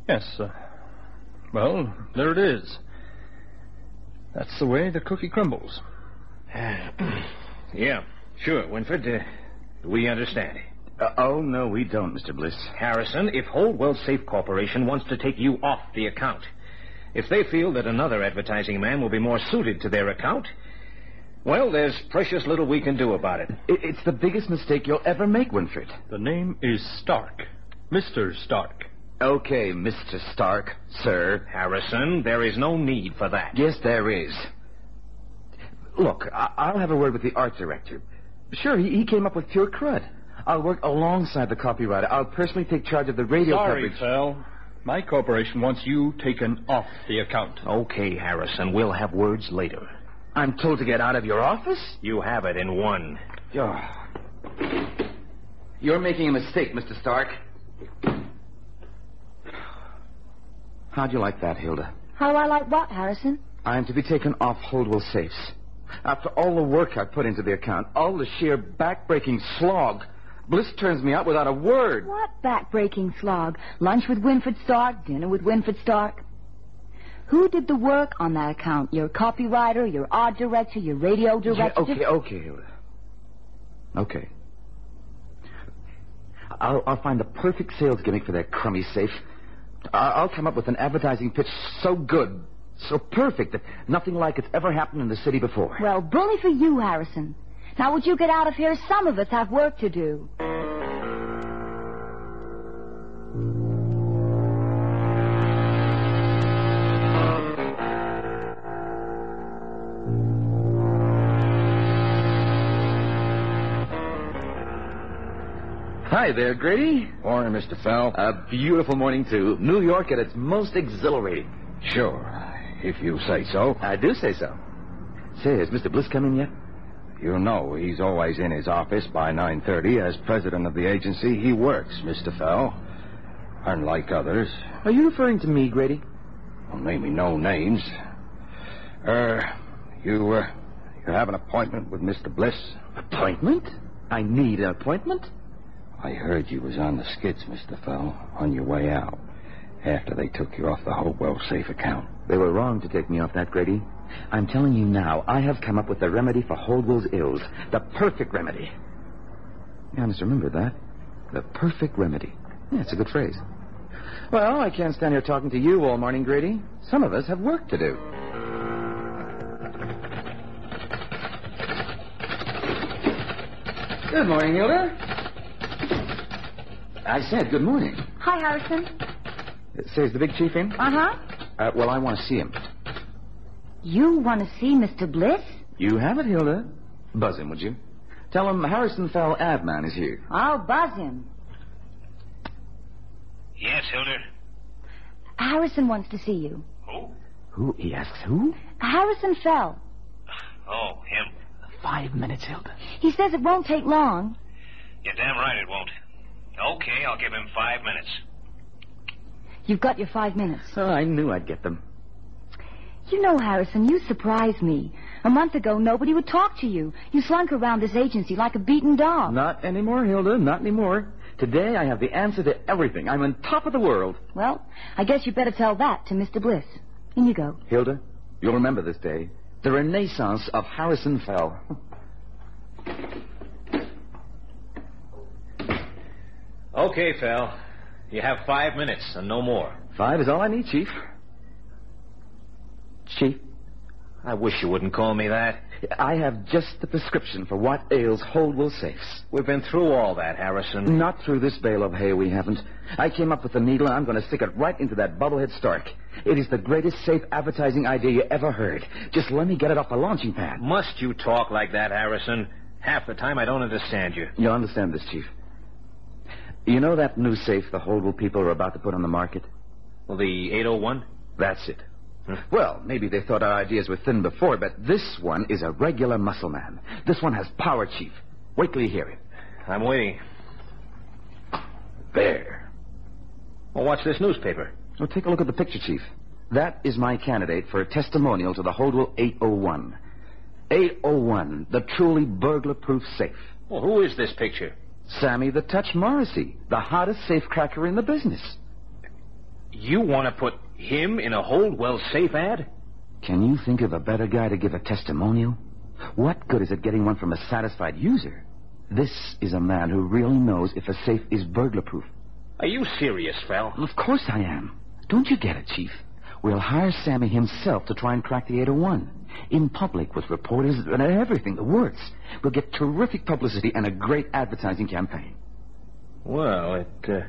Yes, well, there it is. That's the way the cookie crumbles. Yeah, sure, Winford. We understand. Oh, no, we don't, Mr. Bliss. Harrison, if Holdwell Safe Corporation wants to take you off the account, if they feel that another advertising man will be more suited to their account, well, there's precious little we can do about it. It's the biggest mistake you'll ever make, Winfred. The name is Stark. Mr. Stark. Okay, Mr. Stark, sir. Harrison, there is no need for that. Yes, there is. Look, I'll have a word with the art director. Sure, he came up with pure crud. I'll work alongside the copywriter. I'll personally take charge of the radio coverage. coverage. Sorry, Phil. My corporation wants you taken off the account. Okay, Harrison, we'll have words later. I'm told to get out of your office? You have it in one. You're making a mistake, Mr. Stark. How'd you like that, Hilda? How do I like what, Harrison? I'm to be taken off Holdwell safes. After all the work I put into the account, all the sheer back-breaking slog, Bliss turns me out without a word. What back-breaking slog? Lunch with Winfred Stark, dinner with Winfred Stark. Who did the work on that account? Your copywriter, your art director, your radio director? Yeah, okay, Hilda. Okay. I'll find the perfect sales gimmick for that crummy safe. I'll come up with an advertising pitch so good, so perfect, that nothing like it's ever happened in the city before. Well, bully for you, Harrison. Now, would you get out of here? Some of us have work to do. Hi there, Grady. Morning, Mr. Fell. A beautiful morning, too. New York at its most exhilarating. Sure, if you say so. I do say so. Say, has Mr. Bliss come in yet? You know he's always in his office by 9:30. As president of the agency, he works, Mr. Fell. Unlike others. Are you referring to me, Grady? Don't name me no names. You have an appointment with Mr. Bliss? Appointment? I need an appointment? I heard you was on the skids, Mr. Fell, on your way out, after they took you off the Holdwell safe account. They were wrong to take me off that, Grady. I'm telling you now, I have come up with the remedy for Holdwell's ills. The perfect remedy. You must remember that. The perfect remedy. Yeah, it's a good phrase. Well, I can't stand here talking to you all morning, Grady. Some of us have work to do. Good morning, Hilda. I said good morning. Hi, Harrison. Say, is the big chief in? Uh-huh. Well, I want to see him. You want to see Mr. Bliss? You have it, Hilda. Buzz him, would you? Tell him Harrison Fell Avman is here. I'll buzz him. Yes, Hilda. Harrison wants to see you. Who? Who? He asks who? Harrison Fell. Oh, him. 5 minutes, Hilda. He says it won't take long. You're damn right it won't. Okay, I'll give him 5 minutes. You've got your 5 minutes. Oh, I knew I'd get them. You know, Harrison, you surprised me. A month ago, nobody would talk to you. You slunk around this agency like a beaten dog. Not anymore, Hilda, not anymore. Today I have the answer to everything. I'm on top of the world. Well, I guess you better tell that to Mr. Bliss. In you go. Hilda, you'll remember this day. The renaissance of Harrison Fell. Okay, Fell. You have 5 minutes and no more. 5 is all I need, Chief. Chief? I wish you wouldn't call me that. I have just the prescription for what ails Holdwell safes. We've been through all that, Harrison. Not through this bale of hay, we haven't. I came up with the needle, and I'm going to stick it right into that bubblehead Stark. It is the greatest safe advertising idea you ever heard. Just let me get it off the launching pad. Must you talk like that, Harrison? Half the time I don't understand you. You'll understand this, Chief. You know that new safe the Holdwell people are about to put on the market? Well, the 801? That's it. Well, maybe they thought our ideas were thin before, but this one is a regular muscle man. This one has power, Chief. Wait till you hear it. I'm waiting. There. Well, what's this newspaper? Well, take a look at the picture, Chief. That is my candidate for a testimonial to the Holdwell 801. 801, the truly burglar-proof safe. Well, who is this picture? Sammy the Touch Morrissey, the hottest safecracker in the business. You want to put him in a Holdwell safe ad? Can you think of a better guy to give a testimonial? What good is it getting one from a satisfied user? This is a man who really knows if a safe is burglar-proof. Are you serious, Fel? Of course I am. Don't you get it, Chief? We'll hire Sammy himself to try and crack the 801. In public, with reporters and everything, the works. We'll get terrific publicity and a great advertising campaign. Well,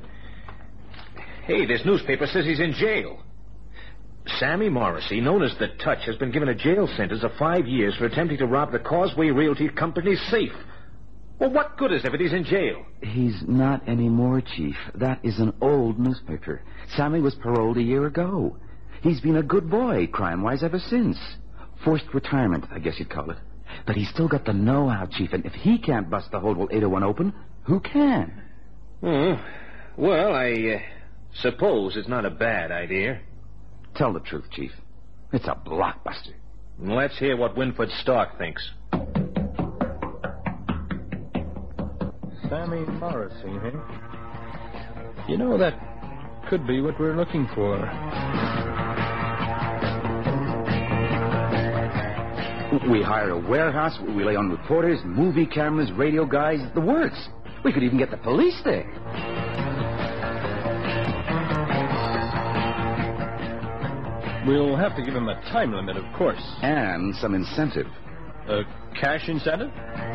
Hey, this newspaper says he's in jail. Sammy Morrissey, known as the Touch, has been given a jail sentence of 5 years for attempting to rob the Causeway Realty Company's safe. Well, what good is it if he's in jail? He's not anymore, Chief. That is an old newspaper. Sammy was paroled a year ago. He's been a good boy, crime-wise, ever since. Forced retirement, I guess you'd call it. But he's still got the know-how, Chief, and if he can't bust the Holdwell 801 open, who can? Well, I suppose it's not a bad idea. Tell the truth, Chief. It's a blockbuster. Let's hear what Winford Stark thinks. Sammy Morrissey, eh? You know, that could be what we're looking for. We hire a warehouse, we lay on reporters, movie cameras, radio guys, the works. We could even get the police there. We'll have to give him a time limit, of course. And some incentive. A cash incentive?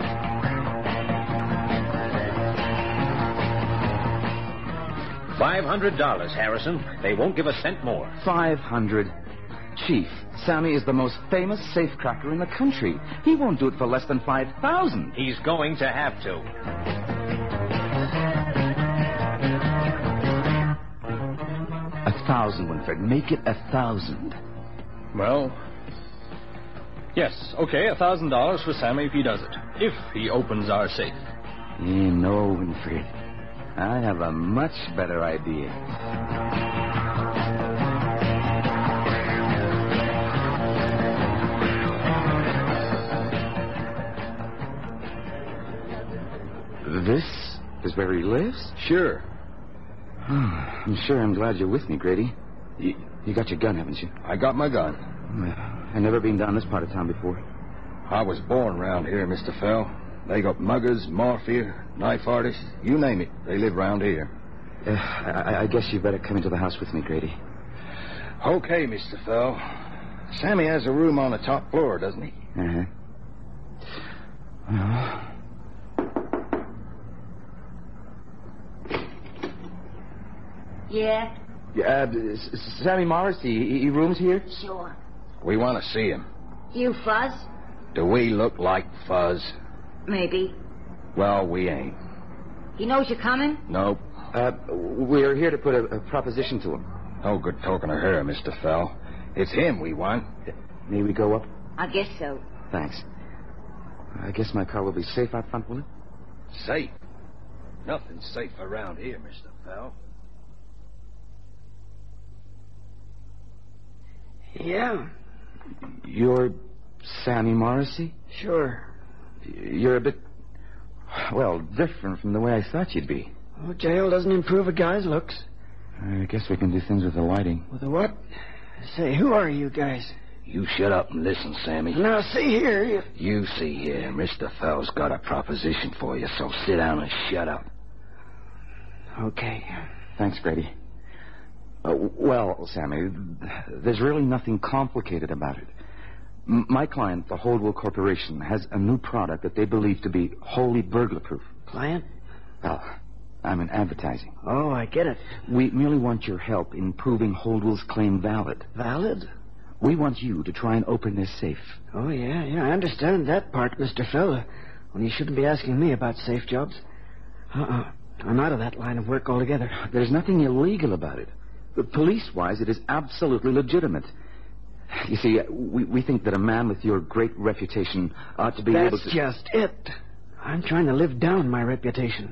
$500, Harrison. They won't give a cent more. 500. Chief, Sammy is the most famous safecracker in the country. He won't do it for less than 5,000. He's going to have to. 1,000, Winford. Make it 1,000. Well, yes, okay, $1,000 for Sammy if he does it. If he opens our safe. No, Winfred. I have a much better idea. This is where he lives? Sure. I'm sure I'm glad you're with me, Grady. You got your gun, haven't you? I got my gun. I've never been down this part of town before. I was born around here, Mr. Fell. They got muggers, mafia, knife artists, you name it. They live around here. I guess you better come into the house with me, Grady. Okay, Mr. Fell. Sammy has a room on the top floor, doesn't he? Uh-huh. Well... Yeah? Sammy Morrissey, he rooms here? Sure. We want to see him. You Fuzz? Do we look like Fuzz? Maybe. Well, we ain't. He knows you're coming? Nope. We're here to put a proposition to him. No good talking to her, Mr. Fell. It's him we want. May we go up? I guess so. Thanks. I guess my car will be safe out front, will it? Safe? Nothing's safe around here, Mr. Fell. Yeah, You're Sammy Morrissey? sure. You're a bit, well, different from the way I thought you'd be. Well, jail doesn't improve a guy's looks. I guess we can do things with the lighting. With the what? Say, who are you guys? You shut up and listen, Sammy. Now, see here. You see here, Mr. Fell's got a proposition for you, so sit down and shut up. Okay. Thanks, Grady. Well, Sammy, there's really nothing complicated about it. My client, the Holdwell Corporation, has a new product that they believe to be wholly burglar-proof. Client? Well, I'm in advertising. Oh, I get it. We merely want your help in proving Holdwell's claim valid. Valid? We want you to try and open their safe. Oh, yeah, I understand that part, Mr. Fell. Well, you shouldn't be asking me about safe jobs. I'm out of that line of work altogether. There's nothing illegal about it. But police-wise, it is absolutely legitimate. You see, we think that a man with your great reputation ought to be able to... That's just it. I'm trying to live down my reputation.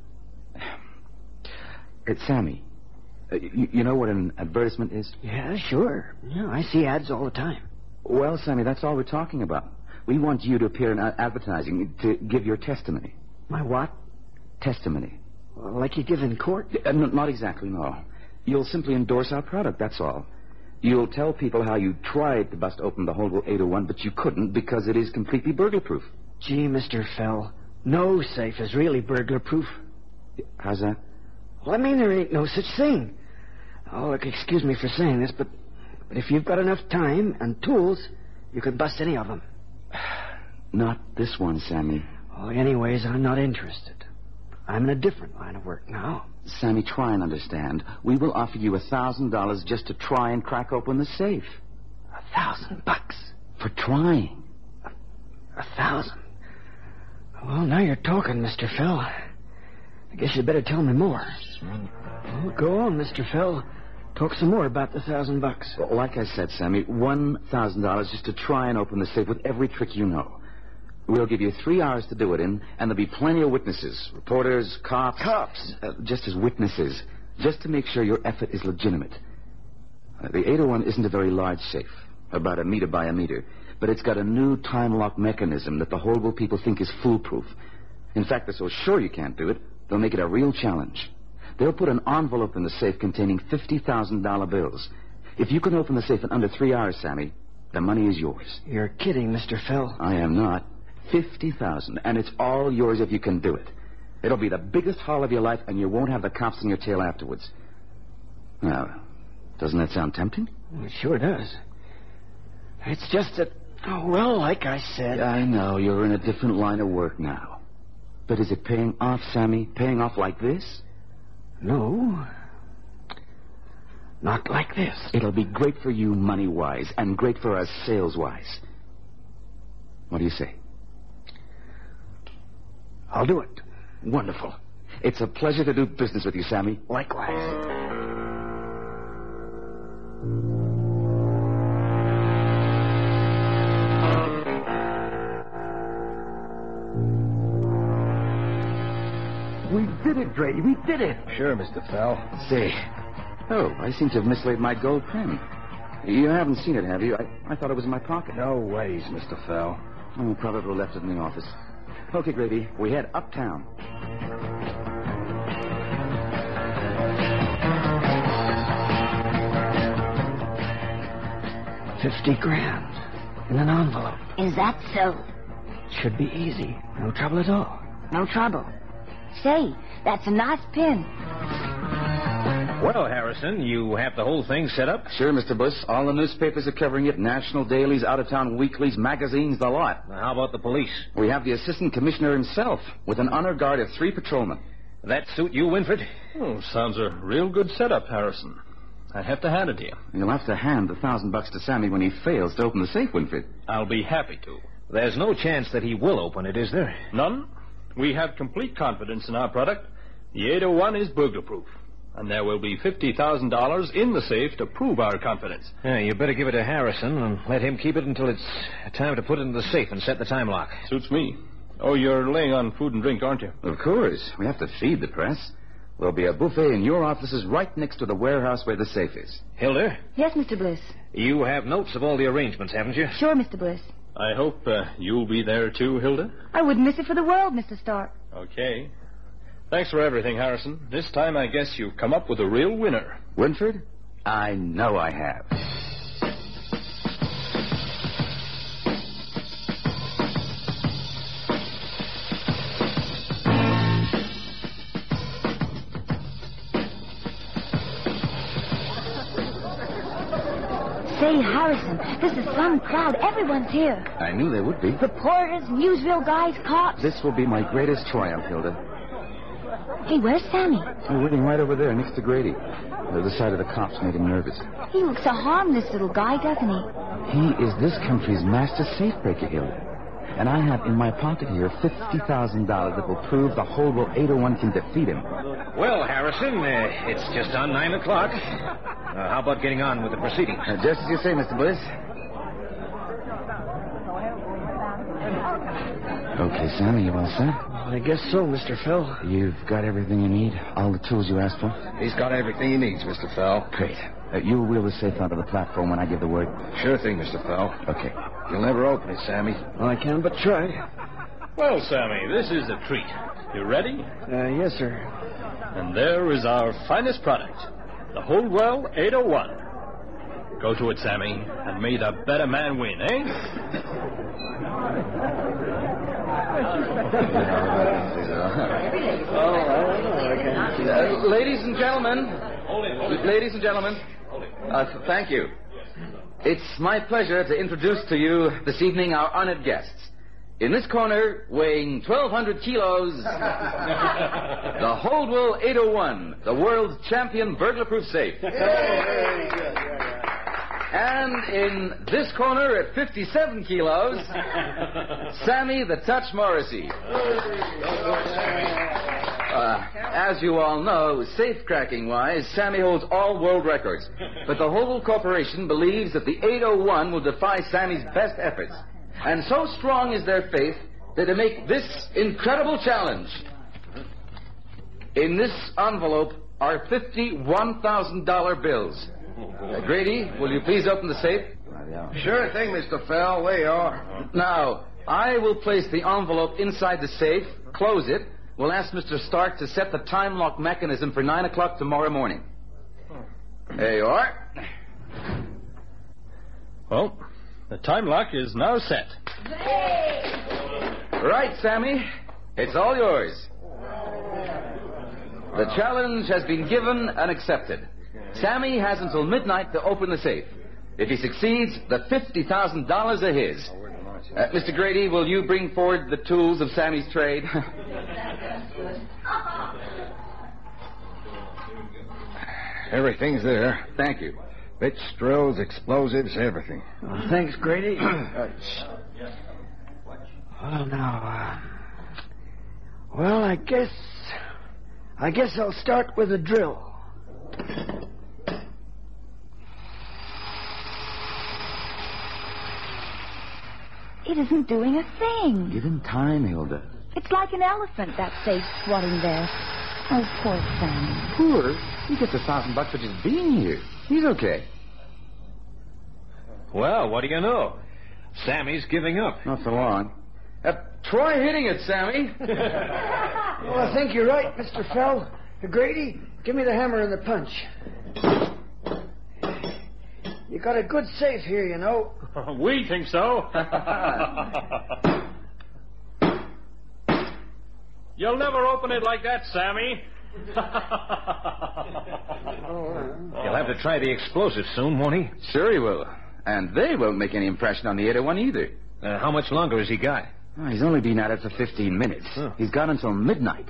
Sammy, you know what an advertisement is? Yeah, sure. Yeah, I see ads all the time. Well, Sammy, that's all we're talking about. We want you to appear in advertising to give your testimony. My what? Testimony. Well, like you give in court? Not exactly, no. You'll simply endorse our product, that's all. You'll tell people how you tried to bust open the Holdwell 801, but you couldn't because it is completely burglar-proof. Gee, Mr. Fell, no safe is really burglar-proof. How's that? Well, I mean, there ain't no such thing. Oh, look, excuse me for saying this, but if you've got enough time and tools, you can bust any of them. Not this one, Sammy. Oh, anyways, I'm not interested. I'm in a different line of work now. Sammy, try and understand. We will offer you $1,000 just to try and crack open the safe. $1,000? For trying. 1,000? Well, now you're talking, Mr. Fell. I guess you'd better tell me more. Well, go on, Mr. Fell. Talk some more about the $1,000. Well, like I said, Sammy, $1,000 just to try and open the safe with every trick you know. We'll give you 3 hours to do it in, and there'll be plenty of witnesses. Reporters, cops. Cops? Just as witnesses. Just to make sure your effort is legitimate. The 801 isn't a very large safe, about 1 meter by 1 meter. But it's got a new time lock mechanism that the Holdwell people think is foolproof. In fact, they're so sure you can't do it, they'll make it a real challenge. They'll put an envelope in the safe containing $50,000 bills. If you can open the safe in under 3 hours, Sammy, the money is yours. You're kidding, Mr. Fell. I am not. $50,000, and it's all yours if you can do it. It'll be the biggest haul of your life, and you won't have the cops on your tail afterwards. Now, doesn't that sound tempting? It sure does. It's just that, oh, well, like I said... I know, you're in a different line of work now. But is it paying off, Sammy? Paying off like this? No. Not like this. It'll be great for you money-wise, and great for us sales-wise. What do you say? I'll do it. Wonderful. It's a pleasure to do business with you, Sammy. Likewise. We did it, Grady. We did it. Sure, Mr. Fell. Say. Oh, I seem to have mislaid my gold pen. You haven't seen it, have you? I thought it was in my pocket. No ways, Mr. Fell. Oh, probably left it in the office. Okay, Grady, we head uptown. $50,000 in an envelope. Is that so? Should be easy. No trouble at all. No trouble. Say, that's a nice pin. Well, Harrison, you have the whole thing set up? Sure, Mr. Bliss. All the newspapers are covering it. National dailies, out-of-town weeklies, magazines, the lot. Now, how about the police? We have the assistant commissioner himself, with an honor guard of 3 patrolmen. That suit you, Winford? Oh, sounds a real good setup, Harrison. I have to hand it to you. You'll have to hand the $1,000 to Sammy when he fails to open the safe, Winfred. I'll be happy to. There's no chance that he will open it, is there? None. We have complete confidence in our product. The 801 is burglar-proof. And there will be $50,000 in the safe to prove our confidence. Yeah, you better give it to Harrison and let him keep it until it's time to put it in the safe and set the time lock. Suits me. Oh, you're laying on food and drink, aren't you? Of course. We have to feed the press. There'll be a buffet in your offices right next to the warehouse where the safe is. Hilda? Yes, Mr. Bliss. You have notes of all the arrangements, haven't you? Sure, Mr. Bliss. I hope you'll be there too, Hilda. I wouldn't miss it for the world, Mr. Stark. Okay. Thanks for everything, Harrison. This time I guess you've come up with a real winner. Winford? I know I have. Say, Harrison, this is some crowd. Everyone's here. I knew there would be. Reporters, newsreel guys, cops. This will be my greatest triumph, Hilda. Hey, where's Sammy? I'm waiting right over there next to Grady. The other side of the cops made him nervous. He looks a harmless little guy, doesn't he? He is this country's master safebreaker, Hilda. And I have in my pocket here $50,000 that will prove the Holdwell 801 can defeat him. Well, Harrison, it's just on 9 o'clock. How about getting on with the proceedings? Just as you say, Mr. Bliss. Okay, Sammy, you all set? I guess so, Mr. Fell. You've got everything you need? All the tools you asked for? He's got everything he needs, Mr. Fell. Great. You'll wheel the safe onto the platform when I give the word? Sure thing, Mr. Fell. Okay. You'll never open it, Sammy. Well, I can but try. Well, Sammy, this is a treat. You ready? Yes, sir. And there is our finest product. The Holdwell 801. Go to it, Sammy, and may the better man win, eh? Ladies and gentlemen. Ladies and gentlemen. Thank you. It's my pleasure to introduce to you this evening our honored guests. In this corner, weighing 1,200 kilos, the Holdwell 801, the world's champion burglar-proof safe. And in this corner at 57 kilos, Sammy the Touch Morrissey. As you all know, safe-cracking-wise, Sammy holds all world records. But the Holdwell Corporation believes that the 801 will defy Sammy's best efforts. And so strong is their faith that they make this incredible challenge. In this envelope are $51,000 bills. Grady, will you please open the safe? Sure thing, Mr. Fell. There you are. Now, I will place the envelope inside the safe, close it. We'll ask Mr. Stark to set the time lock mechanism for 9 o'clock tomorrow morning. There you are. Well, the time lock is now set. Right, Sammy. It's all yours. The challenge has been given and accepted. Sammy has until midnight to open the safe. If he succeeds, the $50,000 are his. Mr. Grady, will you bring forward the tools of Sammy's trade? Everything's there. Thank you. Bits, drills, explosives, everything. Thanks, Grady. Well, now, I guess I'll start with a drill. It isn't doing a thing. Give him time, Hilda. It's like an elephant, that safe squatting there. Oh, poor Sammy. Poor? He gets $1,000 for just being here. He's okay. Well, what do you know? Sammy's giving up. Not for long. Try hitting it, Sammy. Well, I think you're right, Mr. Fell. Grady, give me the hammer and the punch. You got a good safe here, you know. We think so. You'll never open it like that, Sammy. He'll have to try the explosives soon, won't he? Sure he will. And they won't make any impression on the 801 either. How much longer has he got? Oh, he's only been at it for 15 minutes. Huh. He's got until midnight.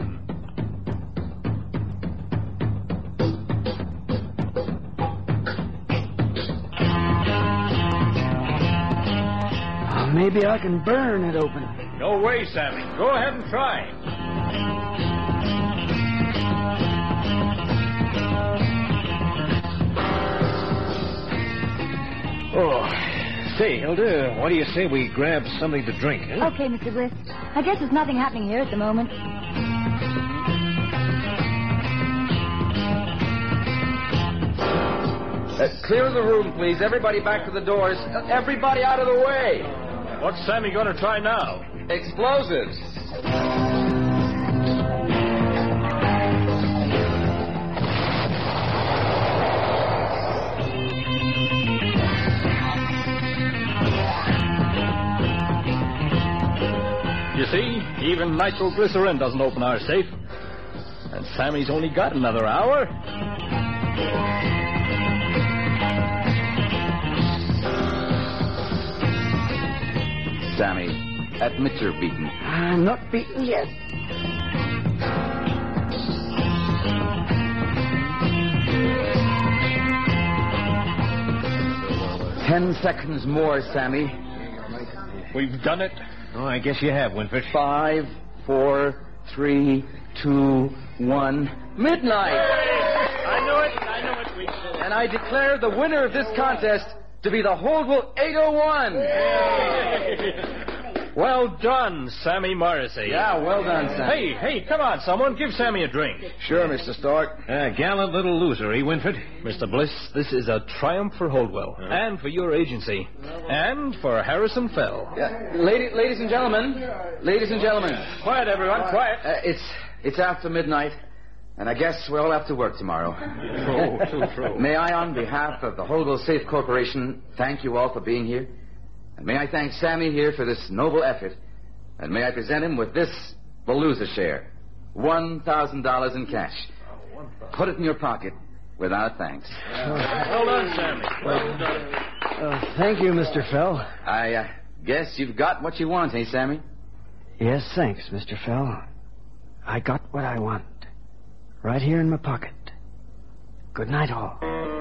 Maybe I can burn it open. No way, Sammy. Go ahead and try. Oh, say, Hilda, what do you say we grab something to drink? Huh? Okay, Mr. Bliss. I guess there's nothing happening here at the moment. Clear the room, please. Everybody back to the doors. Everybody out of the way. What's Sammy going to try now? Explosives. You see, even nitroglycerin doesn't open our safe. And Sammy's only got another hour. Sammy, admit you're beaten. I'm not beaten yet. Ten seconds more, Sammy. We've done it. Oh, I guess you have, Winford. 5, 4, 3, 2, 1. Midnight! I knew it. And I declare the winner of this contest to be the Holdwell 801. Well done, Sammy Morrissey. Yeah, well done, Sammy. Hey, come on, someone. Give Sammy a drink. Sure, Mr. Stark. Gallant little loser, eh, Winford? Mr. Bliss, this is a triumph for Holdwell, and for your agency, and for Harrison Fell. Ladies and gentlemen. Quiet, everyone, quiet. It's after midnight. And I guess we'll all have to work tomorrow. True. May I, on behalf of the Holdwell Safe Corporation, thank you all for being here. And may I thank Sammy here for this noble effort. And may I present him with this Palooza share. $1,000 in cash. Put it in your pocket without thanks. Well done, Sammy. Well done. Thank you, Mr. Fell. I guess you've got what you want, eh, Sammy? Yes, thanks, Mr. Fell. I got what I want. Right here in my pocket. Good night, all.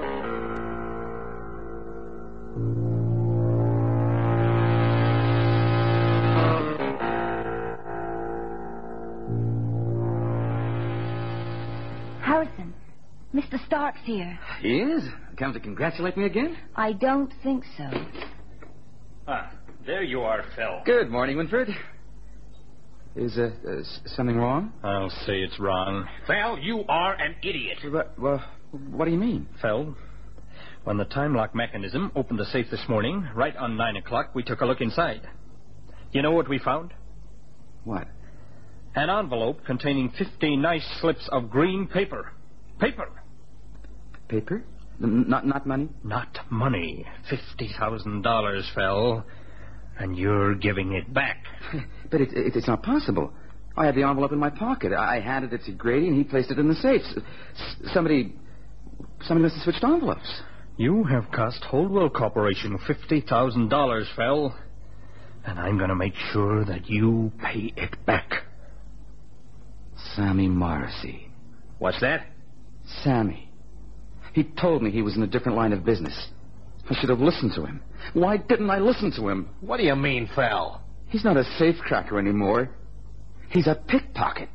Harrison, Mr. Stark's here. He is? Come to congratulate me again? I don't think so. There you are, Phil. Good morning, Winford. Is something wrong? I'll say it's wrong. Phil, you are an idiot. What do you mean? Phil, when the time lock mechanism opened the safe this morning, right on 9 o'clock, we took a look inside. You know what we found? What? An envelope containing 50 nice slips of green paper. Paper. Paper? Not money? Not money. $50,000, Phil. And you're giving it back. But it's not possible. I had the envelope in my pocket. I handed it to Grady, and he placed it in the safe. Somebody must have switched envelopes. You have cost Holdwell Corporation $50,000, Phil. And I'm going to make sure that you pay it back. Sammy Morrissey. What's that? Sammy. He told me he was in a different line of business. I should have listened to him. Why didn't I listen to him? What do you mean, Phil? He's not a safecracker anymore. He's a pickpocket.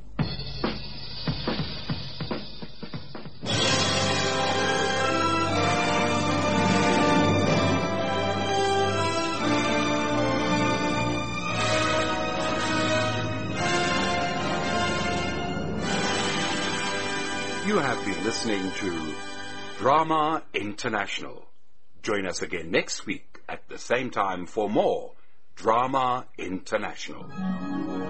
You have been listening to Drama International. Join us again next week at the same time for more Drama International.